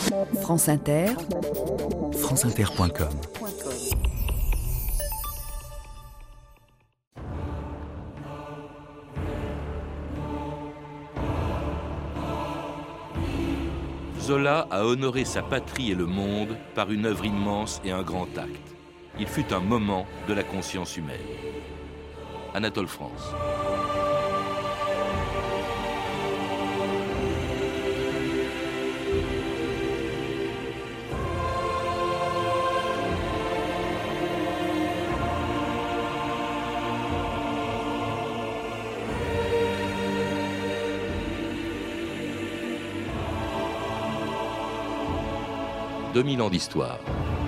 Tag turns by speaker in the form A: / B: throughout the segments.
A: France Inter,
B: franceinter.com.
C: Zola a honoré sa patrie et le monde par une œuvre immense et un grand acte. Il fut un moment de la conscience humaine. Anatole France. « 2000 ans d'histoire.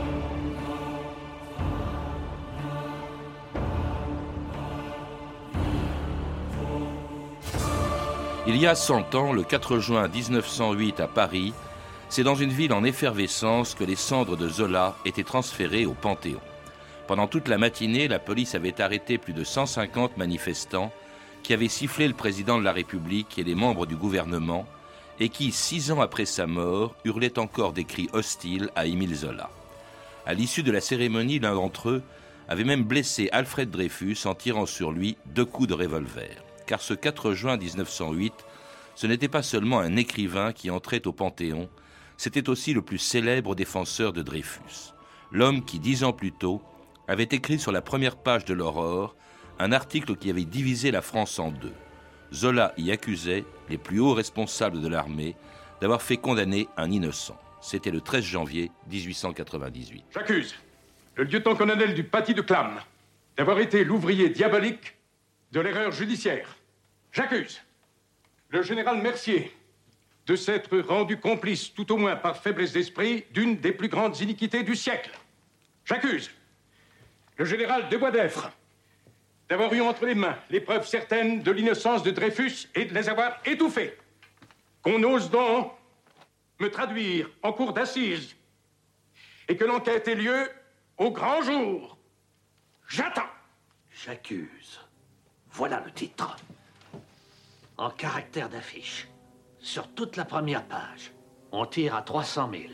C: Il y a 100 ans, le 4 juin 1908 à Paris, c'est dans une ville en effervescence que les cendres de Zola étaient transférées au Panthéon. Pendant toute la matinée, la police avait arrêté plus de 150 manifestants qui avaient sifflé le président de la République et les membres du gouvernement et qui, 6 ans après sa mort, hurlaient encore des cris hostiles à Émile Zola. À l'issue de la cérémonie, l'un d'entre eux avait même blessé Alfred Dreyfus en tirant sur lui 2 coups de revolver. Car ce 4 juin 1908, ce n'était pas seulement un écrivain qui entrait au Panthéon, c'était aussi le plus célèbre défenseur de Dreyfus. L'homme qui, 10 ans plus tôt, avait écrit sur la première page de l'Aurore un article qui avait divisé la France en deux. Zola y accusait les plus hauts responsables de l'armée d'avoir fait condamner un innocent. C'était le 13 janvier 1898.
D: J'accuse le lieutenant-colonel du paty de Clam d'avoir été l'ouvrier diabolique de l'erreur judiciaire. J'accuse le général Mercier de s'être rendu complice, tout au moins par faiblesse d'esprit, d'une des plus grandes iniquités du siècle. J'accuse le général de Boisdeffre d'avoir eu entre les mains les preuves certaines de l'innocence de Dreyfus et de les avoir étouffées. Qu'on ose donc me traduire en cour d'assises et que l'enquête ait lieu au grand jour. J'attends.
E: J'accuse. Voilà le titre. En caractère d'affiche. Sur toute la première page. On tire à 300 000.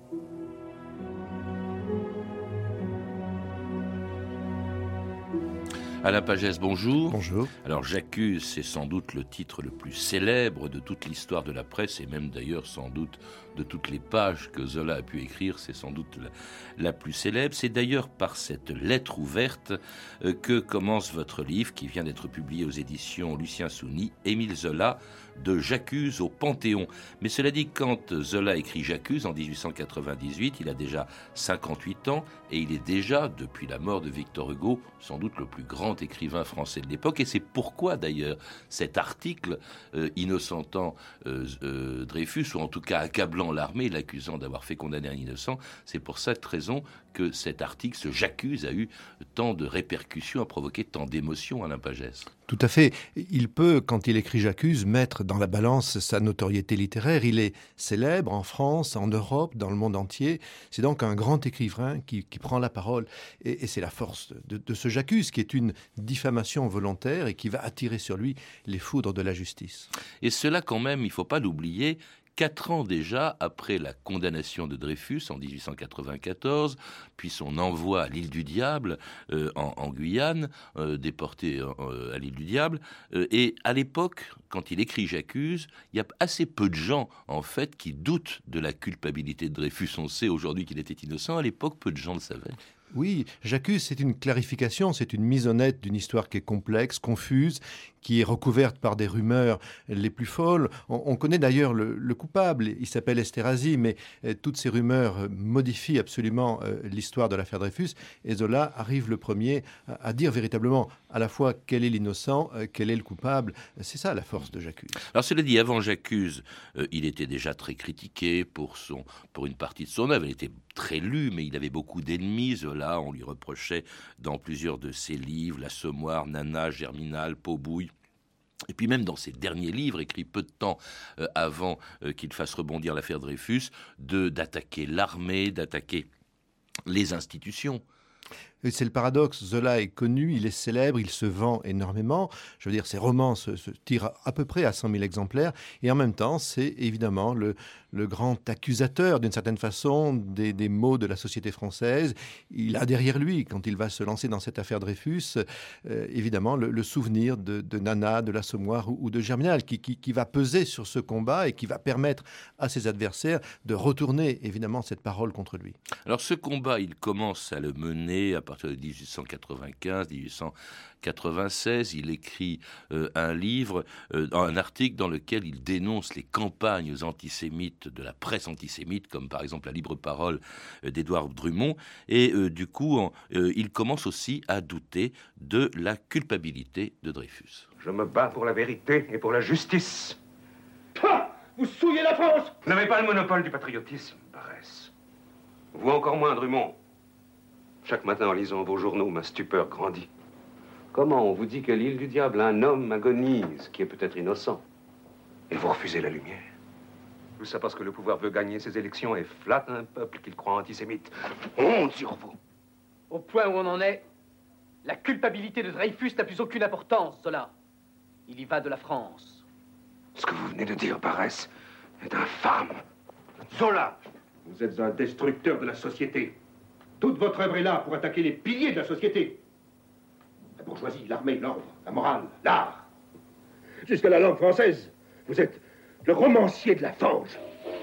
C: Alain Pagès, bonjour.
F: Bonjour.
C: Alors, J'accuse, c'est sans doute le titre le plus célèbre de toute l'histoire de la presse et même d'ailleurs sans doute de toutes les pages que Zola a pu écrire, c'est sans doute la plus célèbre. C'est d'ailleurs par cette lettre ouverte que commence votre livre qui vient d'être publié aux éditions Lucien Souni, Émile Zola, de J'accuse au Panthéon. Mais cela dit, quand Zola écrit J'accuse en 1898, il a déjà 58 ans et il est déjà, depuis la mort de Victor Hugo, sans doute le plus grand écrivain français de l'époque. Et c'est pourquoi d'ailleurs cet article innocentant Dreyfus, ou en tout cas accablant l'armée, l'accusant d'avoir fait condamner un innocent, c'est pour cette raison que cet article, ce J'accuse, a eu tant de répercussions, a provoqué tant d'émotions, Alain Pagès.
F: Tout à fait. Il peut, quand il écrit J'accuse, mettre dans la balance sa notoriété littéraire. Il est célèbre en France, en Europe, dans le monde entier. C'est donc un grand écrivain qui prend la parole. Et c'est la force de ce J'accuse, qui est une diffamation volontaire et qui va attirer sur lui les foudres de la justice.
C: Et cela, quand même, il ne faut pas l'oublier, 4 ans déjà après la condamnation de Dreyfus en 1894, puis son envoi à l'île du Diable en Guyane, déporté à l'île du Diable. Et à l'époque, quand il écrit J'accuse, il y a assez peu de gens en fait qui doutent de la culpabilité de Dreyfus. On sait aujourd'hui qu'il était innocent. À l'époque, peu de gens le savaient.
F: Oui, J'accuse, c'est une clarification, c'est une mise en net d'une histoire qui est complexe, confuse, qui est recouverte par des rumeurs les plus folles. On connaît d'ailleurs le coupable, il s'appelle Esterhazy, mais toutes ces rumeurs modifient absolument l'histoire de l'affaire Dreyfus. Et Zola arrive le premier à dire véritablement à la fois quel est l'innocent, quel est le coupable. C'est ça la force de J'accuse.
C: Alors cela dit, avant J'accuse, il était déjà très critiqué pour une partie de son œuvre. Il était très lu, mais il avait beaucoup d'ennemis. Zola, on lui reprochait dans plusieurs de ses livres, L'Assommoir, Nana, Germinal, Pot-Bouille. Et puis même dans ses derniers livres, écrits peu de temps avant qu'il fasse rebondir l'affaire Dreyfus, d'attaquer l'armée, d'attaquer les institutions.
F: Et c'est le paradoxe. Zola est connu, il est célèbre, il se vend énormément. Je veux dire, ses romans se tirent à peu près à 100 000 exemplaires. Et en même temps, c'est évidemment le grand accusateur, d'une certaine façon, des maux de la société française. Il a derrière lui, quand il va se lancer dans cette affaire Dreyfus, évidemment, le souvenir de Nana, de l'Assommoir ou de Germinal, qui va peser sur ce combat et qui va permettre à ses adversaires de retourner, évidemment, cette parole contre lui.
C: Alors ce combat, il commence à le mener à partir de 1895, 1896. Il écrit un livre, un article dans lequel il dénonce les campagnes antisémites de la presse antisémite, comme par exemple la libre parole d'Édouard Drummond. Et du coup, il commence aussi à douter de la culpabilité de Dreyfus.
A: Je me bats pour la vérité et pour la justice.
D: Pah! Vous souillez la France!
A: Vous n'avez pas le monopole du patriotisme, Barès. Vous encore moins, Drummond. Chaque matin, en lisant vos journaux, ma stupeur grandit. Comment on vous dit qu'à l'île du diable, un homme agonise, qui est peut-être innocent, et vous refusez la lumière? Tout ça parce que le pouvoir veut gagner ses élections et flatte un peuple qu'il croit antisémite. Honte sur vous!
G: Au point où on en est, la culpabilité de Dreyfus n'a plus aucune importance, Zola. Il y va de la France.
A: Ce que vous venez de dire, Barès, est infâme. Zola, vous êtes un destructeur de la société.
D: Toute votre œuvre est là pour attaquer les piliers de la société. La bourgeoisie, l'armée, l'ordre, la morale, l'art. Jusqu'à la langue française, vous êtes le romancier de la fange.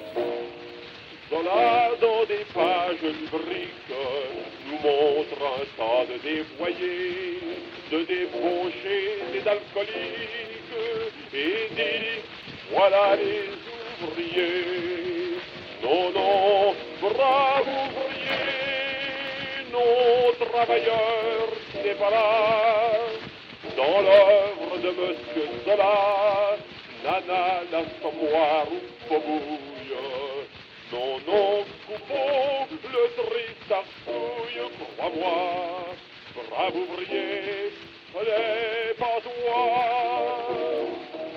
H: Zola, dans des pages lubriques, nous montre un tas de dévoyés, de débauchés et d'alcooliques, et dit, voilà les ouvriers. Non, non, braves ouvriers, non, travailleurs, n'est pas là. Dans l'œuvre de Monsieur Zola, Nana, l'Assommoir ou Faubourg. Non, non, Coupeau, le triste arsouille, crois-moi, brave ouvrier, ce n'est pas toi.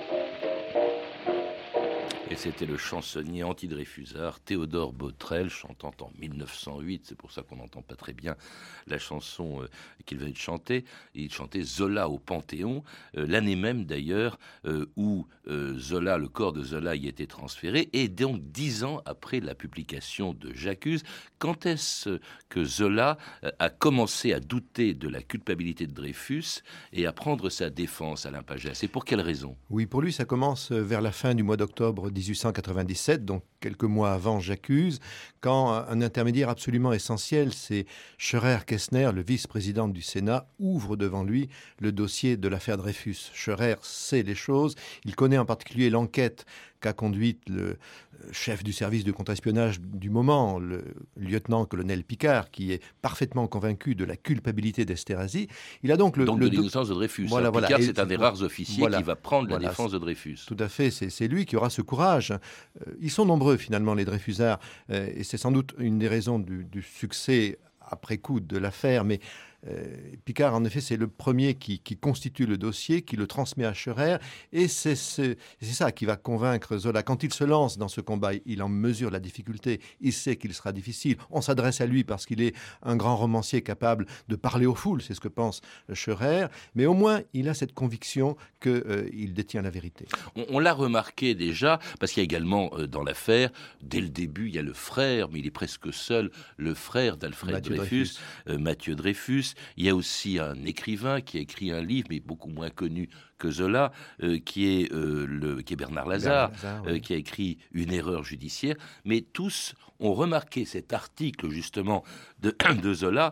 C: Et c'était le chansonnier anti-Dreyfusard Théodore Botrel, chantant en 1908. C'est pour ça qu'on n'entend pas très bien la chanson qu'il venait de chanter. Il chantait Zola au Panthéon, l'année même d'ailleurs où Zola, le corps de Zola y était transféré, et donc 10 ans après la publication de J'accuse. Quand est-ce que Zola a commencé à douter de la culpabilité de Dreyfus et à prendre sa défense, Alain Pagès? Et pour quelle raison?
F: Oui, pour lui, ça commence vers la fin du mois d'octobre 1897, donc quelques mois avant J'accuse, quand un intermédiaire absolument essentiel, c'est Scheurer-Kestner, le vice-président du Sénat, ouvre devant lui le dossier de l'affaire Dreyfus. Scheurer sait les choses, il connaît en particulier l'enquête qu'a conduite le chef du service de contre-espionnage du moment, le lieutenant-colonel Picard, qui est parfaitement convaincu de la culpabilité d'Esterhazy. Il a donc
C: de l'innocence de Dreyfus.
F: Voilà, voilà.
C: Picard, c'est un des rares officiers qui va prendre la défense de Dreyfus.
F: Tout à fait, c'est lui qui aura ce courage. Ils sont nombreux finalement, les Dreyfusards, et c'est sans doute une des raisons du succès après coup de l'affaire, mais Picard, en effet, c'est le premier qui constitue le dossier, qui le transmet à Scheurer, et c'est ça qui va convaincre Zola. Quand il se lance dans ce combat, il en mesure la difficulté, il sait qu'il sera difficile. On s'adresse à lui parce qu'il est un grand romancier capable de parler aux foules, c'est ce que pense Scheurer, mais au moins, il a cette conviction qu'il détient la vérité.
C: On l'a remarqué déjà, parce qu'il y a également dans l'affaire, dès le début, il y a le frère, mais il est presque seul, le frère d'Alfred Dreyfus, Mathieu Dreyfus. Il y a aussi un écrivain qui a écrit un livre, mais beaucoup moins connu que Zola, qui est Bernard Lazare, oui. Qui a écrit Une erreur judiciaire. Mais tous ont remarqué cet article justement de Zola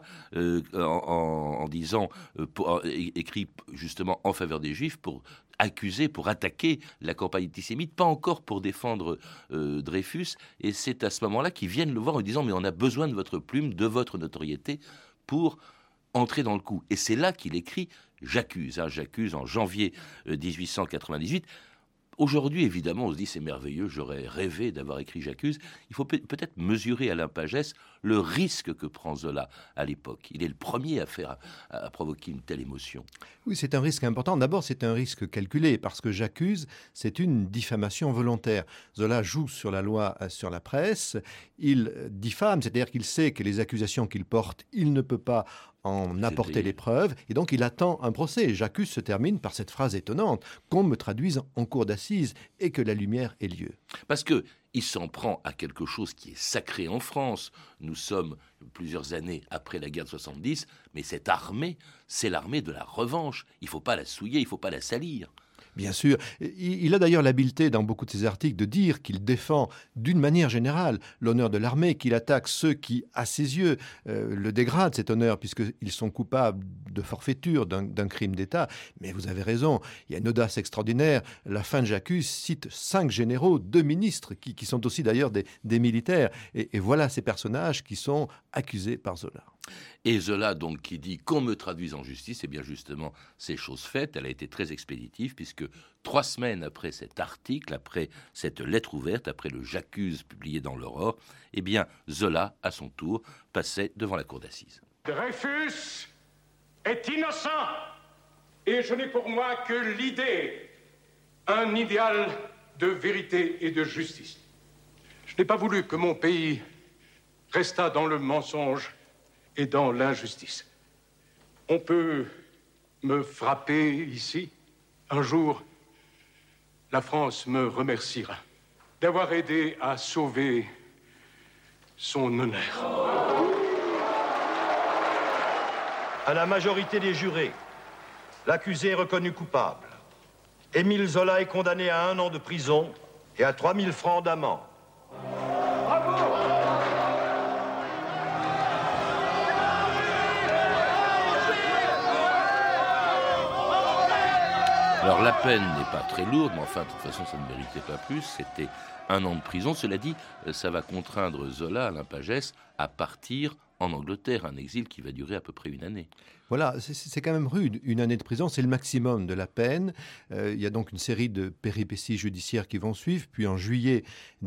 C: en disant, écrit justement en faveur des Juifs pour accuser, pour attaquer la campagne antisémite, pas encore pour défendre Dreyfus. Et c'est à ce moment-là qu'ils viennent le voir en disant « Mais on a besoin de votre plume, de votre notoriété pour entrer dans le coup ». Et c'est là qu'il écrit « J'accuse ». J'accuse en janvier 1898. Aujourd'hui, évidemment, on se dit c'est merveilleux, j'aurais rêvé d'avoir écrit J'accuse. Il faut peut-être mesurer, Alain Pagès, le risque que prend Zola à l'époque. Il est le premier à provoquer une telle émotion.
F: Oui, c'est un risque important. D'abord, c'est un risque calculé, parce que J'accuse, c'est une diffamation volontaire. Zola joue sur la loi sur la presse, il diffame, c'est-à-dire qu'il sait que les accusations qu'il porte, il ne peut pas en apporter les preuves, et donc il attend un procès. J'accuse se termine par cette phrase étonnante, qu'on me traduise en cour d'assises et que la lumière ait lieu.
C: Parce qu'il s'en prend à quelque chose qui est sacré en France. Nous sommes plusieurs années après la guerre de 70, mais cette armée, c'est l'armée de la revanche. Il ne faut pas la souiller, il ne faut pas la salir.
F: Bien sûr. Il a d'ailleurs l'habileté dans beaucoup de ses articles de dire qu'il défend d'une manière générale l'honneur de l'armée, qu'il attaque ceux qui, à ses yeux, le dégradent cet honneur puisqu'ils sont coupables de forfaiture d'un crime d'État. Mais vous avez raison, il y a une audace extraordinaire. La fin de J'accuse cite 5 généraux, 2 ministres qui sont aussi d'ailleurs des militaires. Et voilà ces personnages qui sont accusés par Zola.
C: Et Zola, donc, qui dit qu'on me traduise en justice, eh bien justement, c'est chose faite. Elle a été très expéditive, puisque 3 semaines après cet article, après cette lettre ouverte, après le J'accuse publié dans l'Aurore, eh bien, Zola, à son tour, passait devant la cour d'assises.
D: Dreyfus est innocent, et je n'ai pour moi que l'idée, un idéal de vérité et de justice. Je n'ai pas voulu que mon pays restât dans le mensonge et dans l'injustice. On peut me frapper ici. Un jour, la France me remerciera d'avoir aidé à sauver son honneur.
I: À la majorité des jurés, l'accusé est reconnu coupable. Émile Zola est condamné à 1 an de prison et à 3 000 francs d'amende.
C: Alors la peine n'est pas très lourde, mais enfin, de toute façon, ça ne méritait pas plus. C'était 1 an de prison. Cela dit, ça va contraindre Zola, Alain Pagès, à partir en Angleterre, un exil qui va durer à peu près 1 année.
F: Voilà, c'est quand même rude. 1 année de prison, c'est le maximum de la peine. Il y a donc une série de péripéties judiciaires qui vont suivre. Puis en juillet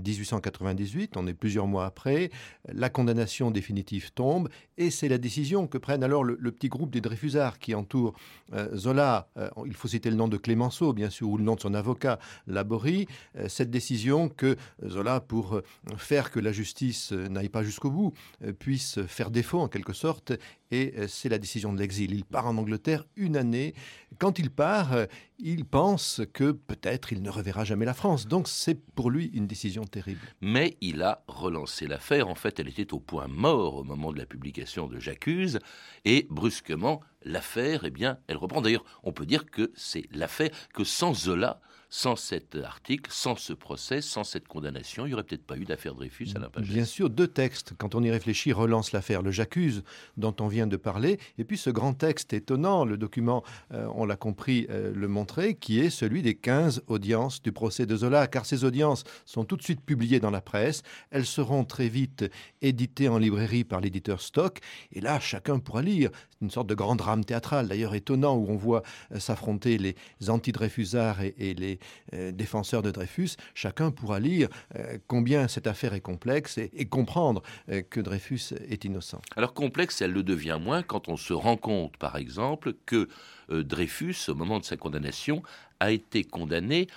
F: 1898, on est plusieurs mois après, la condamnation définitive tombe. Et c'est la décision que prennent alors le petit groupe des Dreyfusards qui entourent Zola. Il faut citer le nom de Clémenceau, bien sûr, ou le nom de son avocat, Laborie. Cette décision que Zola, pour faire que la justice n'aille pas jusqu'au bout, puisse faire défaut en quelque sorte. Et c'est la décision de l'exil. Il part en Angleterre 1 année. Quand il part, il pense que peut-être il ne reverra jamais la France. Donc c'est pour lui une décision terrible.
C: Mais il a relancé l'affaire. En fait, elle était au point mort au moment de la publication de J'accuse. Et brusquement, l'affaire, eh bien, elle reprend. D'ailleurs, on peut dire que c'est l'affaire que sans Zola, sans cet article, sans ce procès, sans cette condamnation, il n'y aurait peut-être pas eu d'affaire Dreyfus à Alain Pagès.
F: Bien sûr, 2 textes, quand on y réfléchit, relancent l'affaire. Le J'accuse, dont on vient de parler, et puis ce grand texte étonnant, le document, on l'a compris, le montrer, qui est celui des 15 audiences du procès de Zola, car ces audiences sont tout de suite publiées dans la presse, elles seront très vite éditées en librairie par l'éditeur Stock, et là, chacun pourra lire. C'est une sorte de grand drame théâtral, d'ailleurs étonnant, où on voit s'affronter les anti-Dreyfusards et les défenseurs de Dreyfus. Chacun pourra lire combien cette affaire est complexe et comprendre que Dreyfus est innocent.
C: Alors complexe, elle le devient moins quand on se rend compte, par exemple, que Dreyfus, au moment de sa condamnation, a été condamné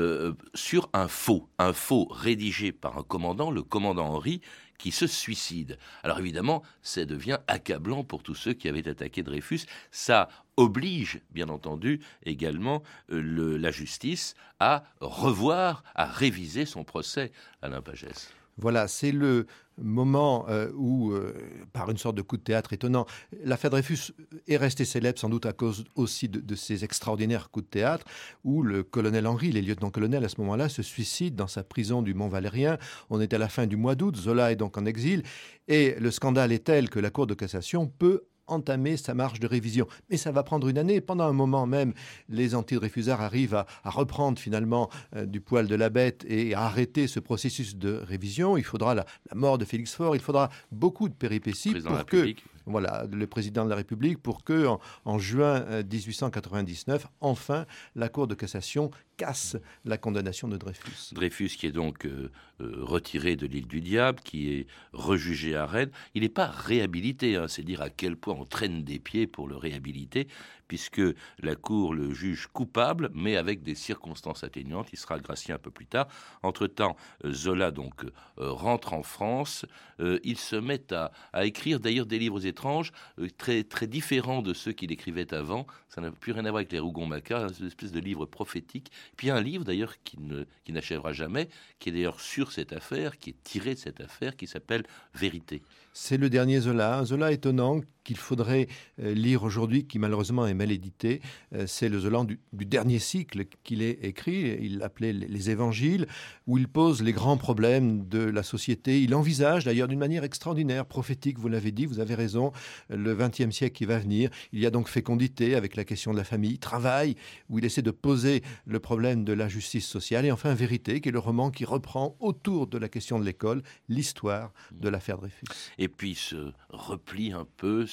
C: sur un faux rédigé par un commandant, le commandant Henry, qui se suicide. Alors évidemment, ça devient accablant pour tous ceux qui avaient attaqué Dreyfus. Ça oblige, bien entendu, également la justice à revoir, à réviser son procès, Alain Pagès.
F: Voilà, c'est le moment où, par une sorte de coup de théâtre étonnant, l'affaire Dreyfus est restée célèbre sans doute à cause aussi de ces extraordinaires coups de théâtre, où le colonel Henry, les lieutenants-colonels à ce moment-là, se suicident dans sa prison du Mont-Valérien. On est à la fin du mois d'août, Zola est donc en exil, et le scandale est tel que la Cour de cassation peut entamer sa marche de révision. Mais ça va prendre 1 année. Pendant un moment même, les anti-Dreyfusards arrivent à reprendre finalement du poil de la bête et à arrêter ce processus de révision. Il faudra la mort de Félix Faure, il faudra beaucoup de péripéties pour que... Voilà, le président de la République, pour que en juin 1899, enfin, la Cour de cassation casse la condamnation de Dreyfus.
C: Dreyfus qui est donc retiré de l'île du Diable, qui est rejugé à Rennes. Il n'est pas réhabilité, c'est dire à quel point on traîne des pieds pour le réhabiliter, puisque la Cour le juge coupable, mais avec des circonstances atténuantes. Il sera gracié un peu plus tard. Entre-temps, Zola donc rentre en France. Il se met à écrire d'ailleurs des livres étranges, très, très différents de ceux qu'il écrivait avant. Ça n'a plus rien à voir avec les Rougon-Macquart, une espèce de livre prophétique. Puis un livre d'ailleurs qui n'achèvera jamais, qui est d'ailleurs sur cette affaire, qui est tiré de cette affaire, qui s'appelle Vérité.
F: C'est le dernier Zola, un Zola étonnant qu'il faudrait lire aujourd'hui, qui malheureusement est mal édité. C'est le Zola du dernier cycle qu'il ait écrit, il l'appelait les Évangiles, où il pose les grands problèmes de la société. Il envisage d'ailleurs d'une manière extraordinaire, prophétique, vous l'avez dit, vous avez raison, le XXe siècle qui va venir. Il y a donc fécondité avec la question de la famille, travail, où il essaie de poser le problème de la justice sociale, et enfin Vérité, qui est le roman qui reprend autour de la question de l'école l'histoire de l'affaire Dreyfus.
C: Et puis il se replie un peu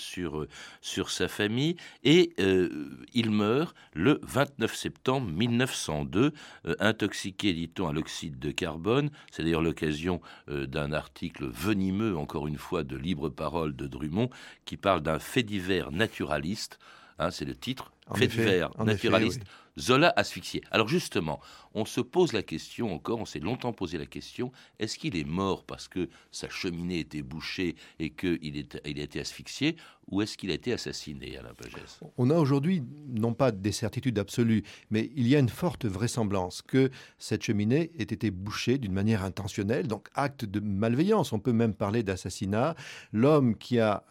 C: sur sa famille, et il meurt le 29 septembre 1902, intoxiqué, dit-on, à l'oxyde de carbone. C'est d'ailleurs l'occasion d'un article venimeux, encore une fois, de Libre Parole de Drummond, qui parle d'un fait divers naturaliste. C'est le titre, fait divers naturaliste. Oui. Zola asphyxié. Alors justement, on se pose la question encore, on s'est longtemps posé la question, est-ce qu'il est mort parce que sa cheminée était bouchée et qu'il a été asphyxié, ou est-ce qu'il a été assassiné, Alain Pagès ?
F: On a aujourd'hui, non pas des certitudes absolues, mais il y a une forte vraisemblance que cette cheminée ait été bouchée d'une manière intentionnelle, donc acte de malveillance, on peut même parler d'assassinat. L'homme qui a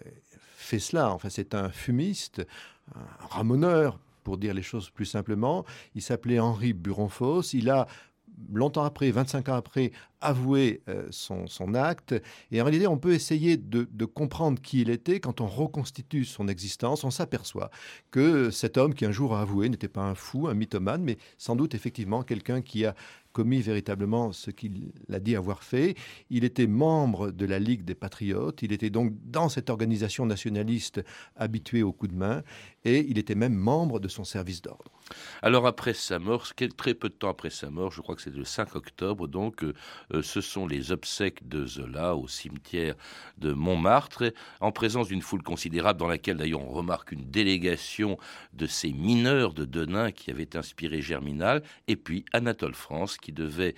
F: fait cela, enfin c'est un fumiste, un ramoneur, pour dire les choses plus simplement. Il s'appelait Henri Buronfosse. Il a, longtemps après, 25 ans après, avoué son acte. Et en réalité, on peut essayer de comprendre qui il était. Quand on reconstitue son existence, on s'aperçoit que cet homme qui un jour a avoué n'était pas un fou, un mythomane, mais sans doute effectivement quelqu'un qui a commis véritablement ce qu'il a dit avoir fait. Il était membre de la Ligue des Patriotes. Il était donc dans cette organisation nationaliste habituée au coup de main. Et il était même membre de son service d'ordre.
C: Alors après sa mort, très peu de temps après sa mort, je crois que c'est le 5 octobre, donc ce sont les obsèques de Zola au cimetière de Montmartre, en présence d'une foule considérable dans laquelle d'ailleurs on remarque une délégation de ces mineurs de Denain qui avaient inspiré Germinal, et puis Anatole France qui devait,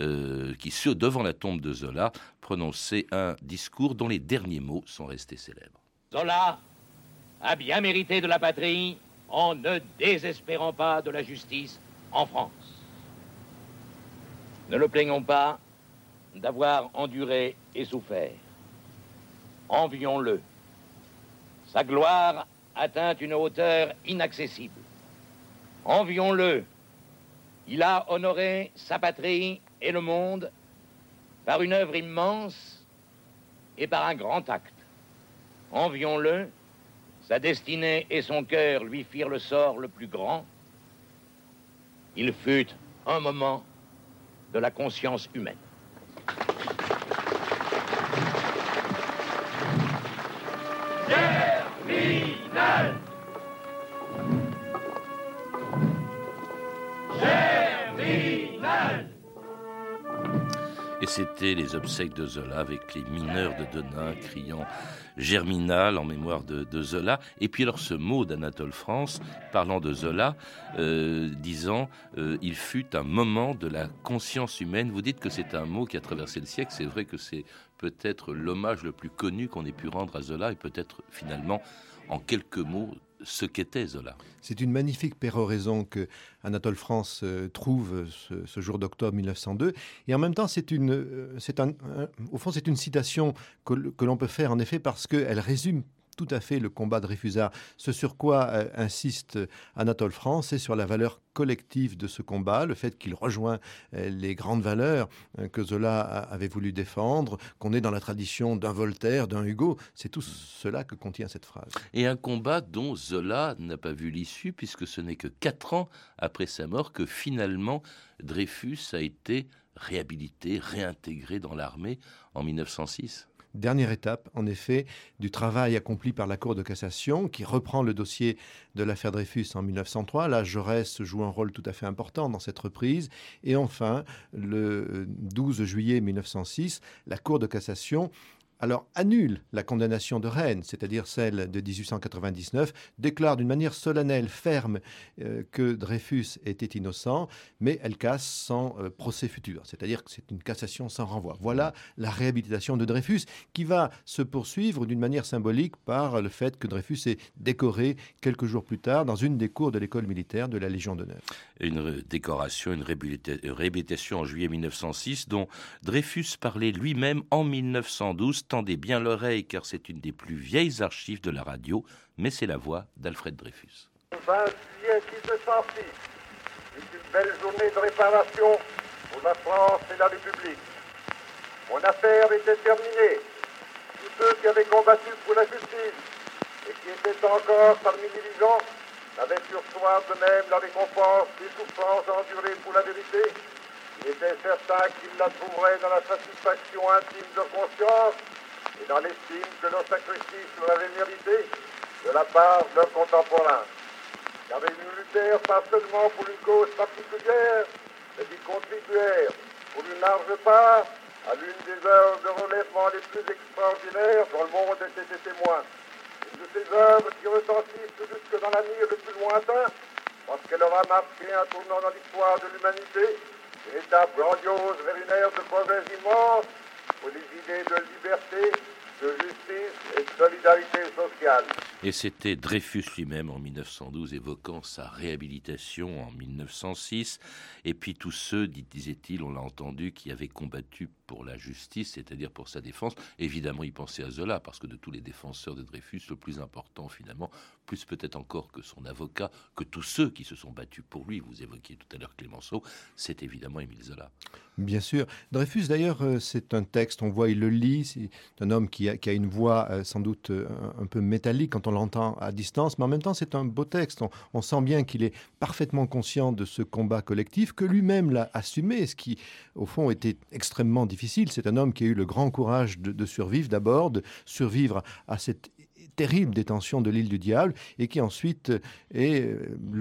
C: devant la tombe de Zola, prononcer un discours dont les derniers mots sont restés célèbres.
J: Zola a bien mérité de la patrie en ne désespérant pas de la justice en France. Ne le plaignons pas d'avoir enduré et souffert. Envions-le. Sa gloire atteint une hauteur inaccessible. Envions-le. Il a honoré sa patrie et le monde par une œuvre immense et par un grand acte. Envions-le. Sa destinée et son cœur lui firent le sort le plus grand. Il fut un moment de la conscience humaine. Germinal! Germinal!
C: Et c'était les obsèques de Zola avec les mineurs de Denain criant Germinal en mémoire de Zola. Et puis alors ce mot d'Anatole France parlant de Zola, disant il fut un moment de la conscience humaine. Vous dites que c'est un mot qui a traversé le siècle. C'est vrai que c'est peut-être l'hommage le plus connu qu'on ait pu rendre à Zola, et peut-être finalement en quelques mots ce qu'était Zola.
F: C'est une magnifique péroraison que Anatole France trouve ce jour d'octobre 1902. Et en même temps, au fond, c'est une citation que l'on peut faire en effet parce qu'elle résume tout à fait le combat de Dreyfusard. Ce sur quoi insiste Anatole France, c'est sur la valeur collective de ce combat, le fait qu'il rejoint les grandes valeurs que Zola avait voulu défendre, qu'on est dans la tradition d'un Voltaire, d'un Hugo. C'est tout cela que contient cette phrase.
C: Et un combat dont Zola n'a pas vu l'issue, puisque ce n'est que 4 ans après sa mort que finalement Dreyfus a été réhabilité, réintégré dans l'armée en 1906.
F: Dernière étape, en effet, du travail accompli par la Cour de cassation qui reprend le dossier de l'affaire Dreyfus en 1903. Là, Jaurès joue un rôle tout à fait important dans cette reprise. Et enfin, le 12 juillet 1906, la Cour de cassation alors annule la condamnation de Rennes, c'est-à-dire celle de 1899, déclare d'une manière solennelle, ferme, que Dreyfus était innocent, mais elle casse sans procès futur, c'est-à-dire que c'est une cassation sans renvoi. Voilà la réhabilitation de Dreyfus qui va se poursuivre d'une manière symbolique par le fait que Dreyfus est décoré quelques jours plus tard dans une des cours de l'école militaire de la Légion d'honneur. Une
C: décoration, une réhabilitation en juillet 1906 dont Dreyfus parlait lui-même en 1912. Tendez bien l'oreille car c'est une des plus vieilles archives de la radio, mais c'est la voix d'Alfred Dreyfus.
K: 20 juillet 1906 est une belle journée de réparation pour la France et la République. Mon affaire était terminée. Tous ceux qui avaient combattu pour la justice et qui étaient encore parmi les vivants avaient pu recevoir de même la récompense des souffrances endurées pour la vérité. Il était certain qu'ils la trouveraient dans la satisfaction intime de conscience et dans l'estime que leur sacrifice leur avait mérité de la part de leurs contemporains. Car ils ne luttèrent pas seulement pour une cause particulière, mais ils contribuèrent pour une large part à l'une des œuvres de relèvement les plus extraordinaires dont le monde était témoin. Une de ces œuvres qui retentissent jusque dans l'avenir le plus lointain, parce qu'elle aura marqué un tournant dans l'histoire de l'humanité, une étape grandiose vers une ère de progrès immense pour les idées de liberté, de justice et de solidarité sociale.
C: Et c'était Dreyfus lui-même en 1912 évoquant sa réhabilitation en 1906. Et puis tous ceux, disait-il, on l'a entendu, qui avaient combattu pour la justice, c'est-à-dire pour sa défense. Évidemment, il pensait à Zola, parce que de tous les défenseurs de Dreyfus, le plus important finalement, plus peut-être encore que son avocat, que tous ceux qui se sont battus pour lui, vous évoquiez tout à l'heure Clémenceau, c'est évidemment Émile Zola. Bien sûr. Dreyfus, d'ailleurs, c'est un texte, on voit, il le lit, c'est un homme qui a une voix sans doute un peu métallique quand on l'entend à distance, mais en même temps, c'est un beau texte. On sent bien qu'il est parfaitement conscient de ce combat collectif, que lui-même l'a assumé, ce qui, au fond, était extrêmement difficile. C'est un homme qui a eu le grand courage de survivre d'abord, de survivre à cette terrible détention de l'île du Diable et qui ensuite est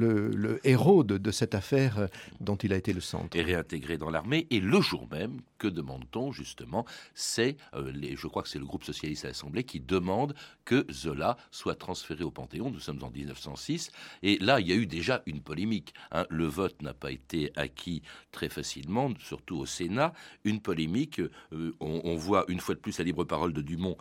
C: le héros de cette affaire dont il a été le centre. Et réintégré dans l'armée. Et le jour même, que demande-t-on justement? C'est, je crois que c'est le groupe socialiste à l'Assemblée qui demande que Zola soit transféré au Panthéon. Nous sommes en 1906 et là il y a eu déjà une polémique. Le vote n'a pas été acquis très facilement, surtout au Sénat. Une polémique, on voit une fois de plus la libre parole de Drummond,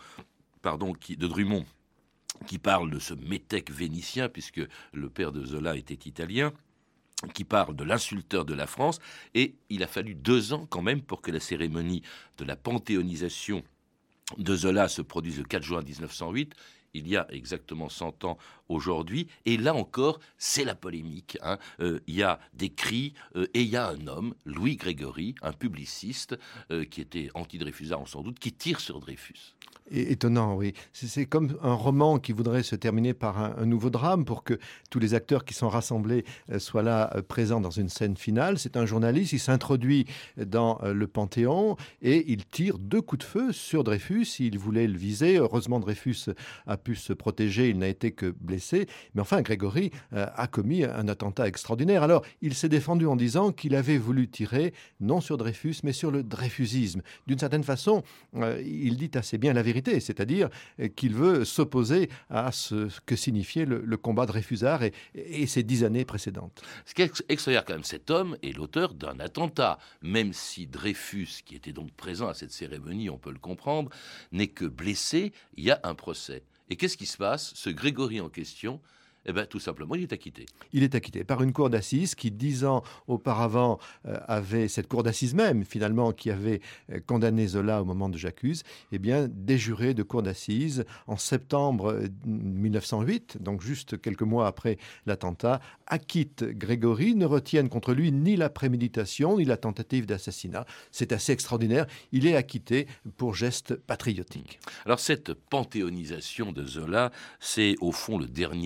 C: qui parle de ce métèque vénitien, puisque le père de Zola était italien, qui parle de l'insulteur de la France, et il a fallu 2 ans quand même pour que la cérémonie de la panthéonisation de Zola se produise le 4 juin 1908, il y a exactement 100 ans aujourd'hui, et là encore, c'est la polémique. Il y a des cris, et il y a un homme, Louis Grégory, un publiciste, qui était anti-dreyfusard sans doute, qui tire sur Dreyfus. Étonnant, oui. C'est comme un roman qui voudrait se terminer par un nouveau drame pour que tous les acteurs qui sont rassemblés soient là présents dans une scène finale. C'est un journaliste, il s'introduit dans le Panthéon et il tire 2 coups de feu sur Dreyfus. Il voulait le viser. Heureusement, Dreyfus a pu se protéger, il n'a été que blessé. Mais enfin, Grégory a commis un attentat extraordinaire. Alors, il s'est défendu en disant qu'il avait voulu tirer non sur Dreyfus, mais sur le dreyfusisme. D'une certaine façon, il dit assez bien la vérité, c'est-à-dire qu'il veut s'opposer à ce que signifiait le combat dreyfusard et ces 10 années précédentes. Ce qui est extraordinaire quand même, cet homme est l'auteur d'un attentat, même si Dreyfus, qui était donc présent à cette cérémonie, on peut le comprendre, n'est que blessé, il y a un procès. Et qu'est-ce qui se passe? Ce Grégory en question, tout simplement, il est acquitté. Il est acquitté par une cour d'assises qui, 10 ans auparavant, avait cette cour d'assises même, finalement, qui avait condamné Zola au moment de J'accuse, déjuré de cour d'assises en septembre 1908, donc juste quelques mois après l'attentat, acquitte Grégory, ne retiennent contre lui ni la préméditation, ni la tentative d'assassinat. C'est assez extraordinaire. Il est acquitté pour geste patriotique. Alors, cette panthéonisation de Zola, c'est au fond le dernier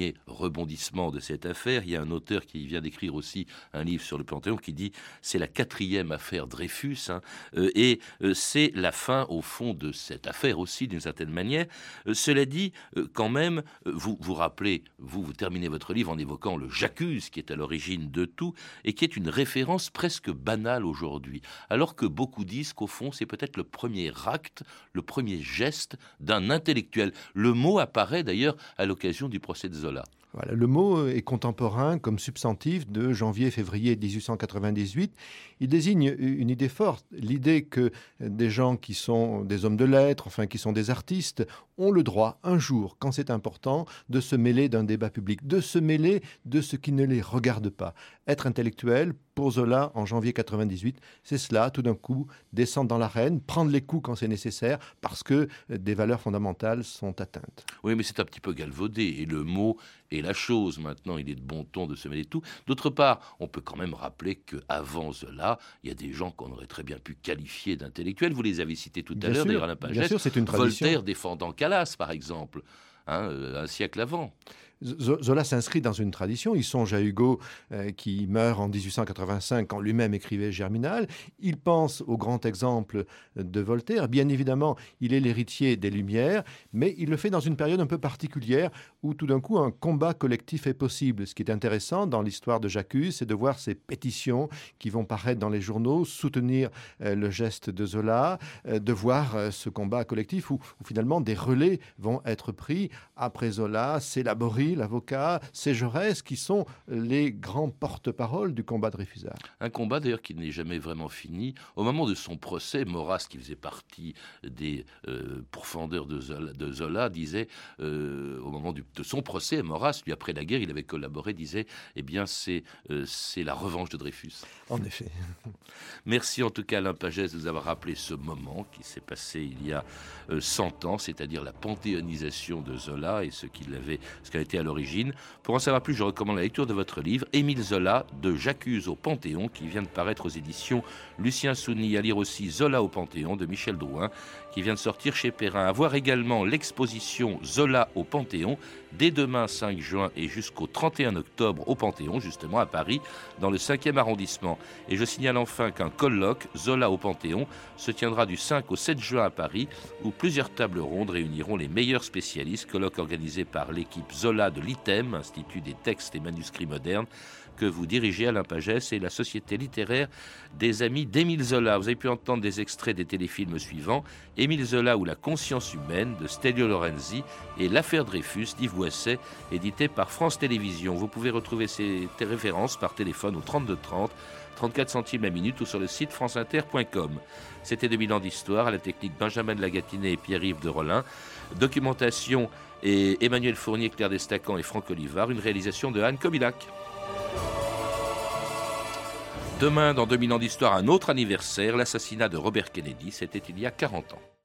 C: rebondissements de cette affaire. Il y a un auteur qui vient d'écrire aussi un livre sur le Panthéon qui dit c'est la 4e affaire Dreyfus, hein, et c'est la fin au fond de cette affaire aussi d'une certaine manière. Cela dit, quand même, vous rappelez, vous terminez votre livre en évoquant le J'accuse qui est à l'origine de tout et qui est une référence presque banale aujourd'hui, alors que beaucoup disent qu'au fond c'est peut-être le premier acte, le premier geste d'un intellectuel. Le mot apparaît d'ailleurs à l'occasion du procès de Zola.
F: Voilà, le mot est contemporain comme substantif de janvier-février 1898. Il désigne une idée forte, l'idée que des gens qui sont des hommes de lettres, enfin qui sont des artistes, ont le droit un jour, quand c'est important, de se mêler d'un débat public, de se mêler de ce qui ne les regarde pas. Être intellectuel, pour Zola, en janvier 98, c'est cela, tout d'un coup, descendre dans l'arène, prendre les coups quand c'est nécessaire, parce que des valeurs fondamentales sont atteintes.
C: Oui, mais c'est un petit peu galvaudé, et le mot est la chose. Maintenant, il est de bon ton de se mêler de tout. D'autre part, on peut quand même rappeler qu'avant Zola, il y a des gens qu'on aurait très bien pu qualifier d'intellectuels. Vous les avez cités tout à l'heure, d'ailleurs, Alain Pagès.
F: Bien sûr, c'est une tradition.
C: Voltaire défendant Calas, par exemple, un siècle avant.
F: Zola s'inscrit dans une tradition. Il songe à Hugo qui meurt en 1885 quand lui-même écrivait Germinal. Il pense au grand exemple de Voltaire. Bien évidemment, il est l'héritier des Lumières, mais il le fait dans une période un peu particulière où tout d'un coup un combat collectif est possible. Ce qui est intéressant dans l'histoire de J'accuse, c'est de voir ces pétitions qui vont paraître dans les journaux, soutenir le geste de Zola, de voir ce combat collectif où finalement des relais vont être pris. Après Zola, c'est Laborie, l'avocat, c'est Jaurès qui sont les grands porte-parole du combat Dreyfusard. Un combat d'ailleurs qui n'est jamais vraiment fini. Au moment de son procès, Maurras, qui faisait partie des pourfendeurs de Zola, disait, au moment de son procès, Maurras, lui après la guerre, il avait collaboré, disait, eh bien c'est la revanche de Dreyfus. En effet. Merci en tout cas Alain Pagès de nous avoir rappelé ce moment qui s'est passé il y a 100 ans, c'est-à-dire la panthéonisation de Zola et ce qu'elle a été à l'origine. Pour en savoir plus, je recommande la lecture de votre livre Émile Zola, de J'accuse au Panthéon, qui vient de paraître aux éditions Lucien Souni. À lire aussi Zola au Panthéon de Michel Drouin, qui vient de sortir chez Perrin. À voir également l'exposition Zola au Panthéon dès demain 5 juin et jusqu'au 31 octobre au Panthéon, justement à Paris, dans le 5e arrondissement. Et je signale enfin qu'un colloque Zola au Panthéon se tiendra du 5 au 7 juin à Paris, où plusieurs tables rondes réuniront les meilleurs spécialistes. Colloque organisé par l'équipe Zola de l'ITEM, Institut des textes et manuscrits modernes, que vous dirigez, Alain Pagès, et la Société littéraire des Amis d'Émile Zola. Vous avez pu entendre des extraits des téléfilms suivants: Émile Zola ou la conscience humaine de Stelio Lorenzi et L'affaire Dreyfus d'Yves Boisset, édité par France Télévisions. Vous pouvez retrouver ces références par téléphone au 32 30, 34 centimes la minute ou sur le site franceinter.com. C'était 2000 ans d'histoire, à la technique Benjamin de Lagatinet et Pierre-Yves de Rollin. Documentation et Emmanuel Fournier, Claire Destacan et Franck Olivard. Une réalisation de Anne Kobilac. Demain, dans 2000 ans d'histoire, un autre anniversaire, l'assassinat de Robert Kennedy. C'était il y a 40 ans.